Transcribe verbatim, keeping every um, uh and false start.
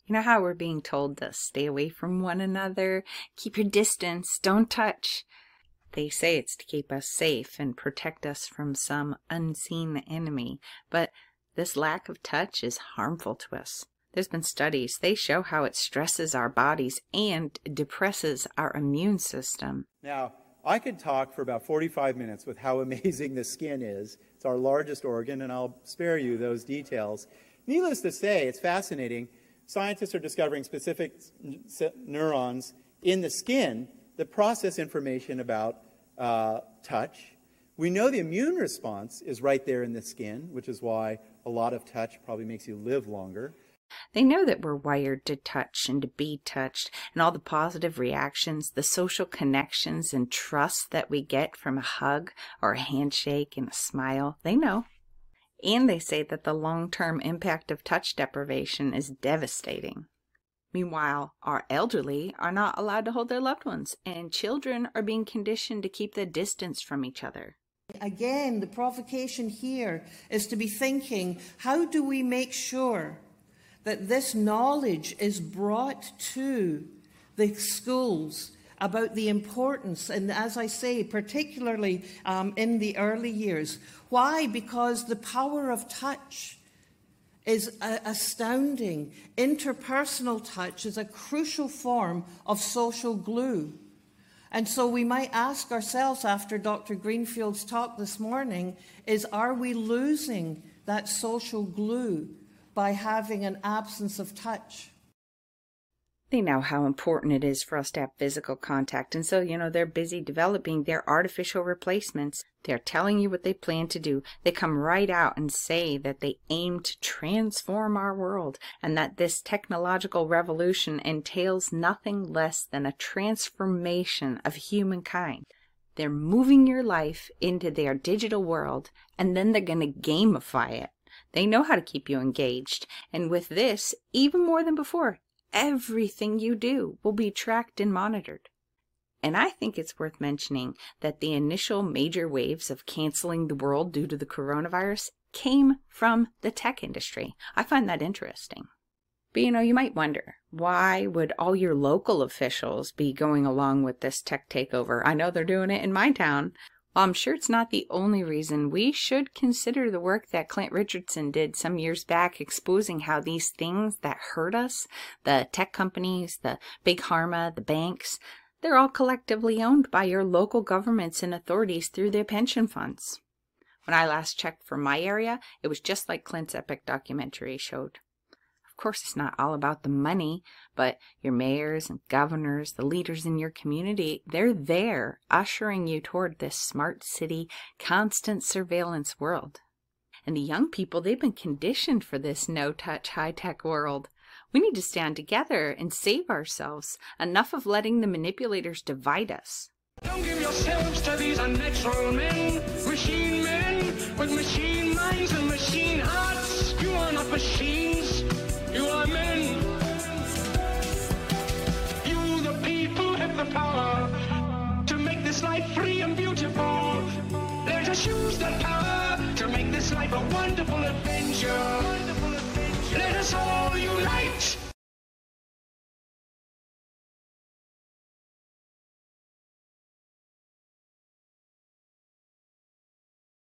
You know how we're being told to stay away from one another, keep your distance, don't touch. They say it's to keep us safe and protect us from some unseen enemy, but this lack of touch is harmful to us. There's been studies, they show how it stresses our bodies and depresses our immune system. Now, I could talk for about forty-five minutes with how amazing the skin is. It's our largest organ, and I'll spare you those details. Needless to say, it's fascinating. Scientists are discovering specific neurons in the skin that process information about uh, touch. We know the immune response is right there in the skin, which is why a lot of touch probably makes you live longer. They know that we're wired to touch and to be touched, and all the positive reactions, the social connections and trust that we get from a hug or a handshake and a smile. They know. And they say that the long-term impact of touch deprivation is devastating. Meanwhile, our elderly are not allowed to hold their loved ones, and children are being conditioned to keep the distance from each other. Again, the provocation here is to be thinking, how do we make sure that this knowledge is brought to the schools about the importance, and as I say, particularly um, in the early years. Why? Because the power of touch is uh, astounding. Interpersonal touch is a crucial form of social glue. And so we might ask ourselves after Doctor Greenfield's talk this morning, is are we losing that social glue by having an absence of touch? They know how important it is for us to have physical contact, and so, you know, they're busy developing their artificial replacements. They're telling you what they plan to do. They come right out and say that they aim to transform our world, and that this technological revolution entails nothing less than a transformation of humankind. They're moving your life into their digital world, and then they're going to gamify it. They know how to keep you engaged, and with this, even more than before, everything you do will be tracked and monitored. And I think it's worth mentioning that the initial major waves of canceling the world due to the coronavirus came from the tech industry. I find that interesting. But you know, you might wonder, why would all your local officials be going along with this tech takeover? I know they're doing it in my town. Well, I'm sure it's not the only reason. We should consider the work that Clint Richardson did some years back, exposing how these things that hurt us, the tech companies, the big pharma, the banks, they're all collectively owned by your local governments and authorities through their pension funds. When I last checked for my area, it was just like Clint's epic documentary showed. Of course, it's not all about the money, but your mayors and governors, the leaders in your community, they're there ushering you toward this smart city, constant surveillance world. And the young people, they've been conditioned for this no-touch, high-tech world. We need to stand together and save ourselves. Enough of letting the manipulators divide us. Don't give yourselves to these unnatural men, machine men, with machine minds and machine hearts. You are not machines. You are men. You, the people, have the power to make this life free and beautiful. Let us use that power to make this life a wonderful adventure. Let us all unite.